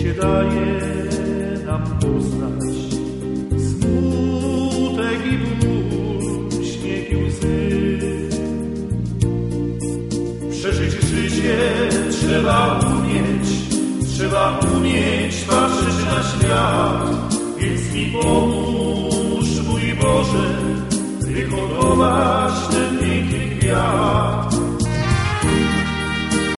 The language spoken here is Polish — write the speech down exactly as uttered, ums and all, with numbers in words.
życie daje nam poznać smutek i ból, śmiech i łzy. Przeżyć życie trzeba umieć, trzeba umieć patrzeć na świat, więc mi pomóż, mój Boże, wyhodować